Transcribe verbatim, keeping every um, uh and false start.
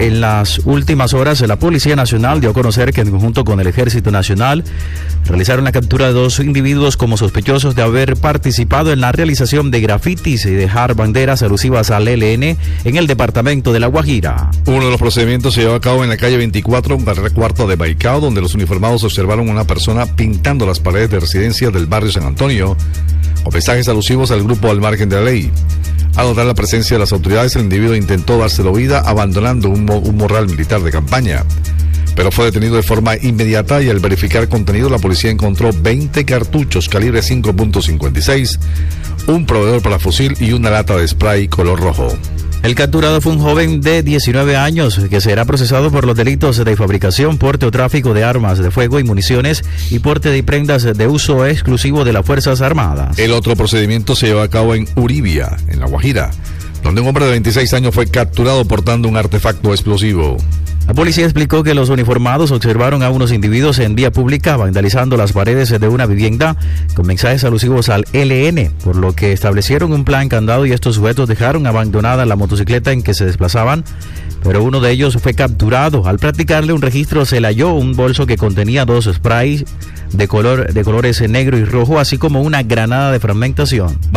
En las últimas horas, la Policía Nacional dio a conocer que en conjunto con el Ejército Nacional realizaron la captura de dos individuos como sospechosos de haber participado en la realización de grafitis y dejar banderas alusivas al E L N en el departamento de La Guajira. Uno de los procedimientos se llevó a cabo en la calle veinticuatro, carrera cuarta de Baicao, donde los uniformados observaron a una persona pintando las paredes de residencia del barrio San Antonio con mensajes alusivos al grupo Al Margen de la Ley. Al notar la presencia de las autoridades, el individuo intentó darse la huida abandonando un, mo un morral militar de campaña, pero fue detenido de forma inmediata y al verificar contenido la policía encontró veinte cartuchos calibre cinco punto cincuenta y seis, un proveedor para fusil y una lata de spray color rojo. El capturado fue un joven de diecinueve años que será procesado por los delitos de fabricación, porte o tráfico de armas de fuego y municiones y porte de prendas de uso exclusivo de las Fuerzas Armadas. El otro procedimiento se llevó a cabo en Uribia, en La Guajira, donde un hombre de veintiséis años fue capturado portando un artefacto explosivo. La policía explicó que los uniformados observaron a unos individuos en vía pública vandalizando las paredes de una vivienda con mensajes alusivos al E L N, por lo que establecieron un plan candado y estos sujetos dejaron abandonada la motocicleta en que se desplazaban, pero uno de ellos fue capturado. Al practicarle un registro se le halló un bolso que contenía dos sprays de color de colores negro y rojo, así como una granada de fragmentación.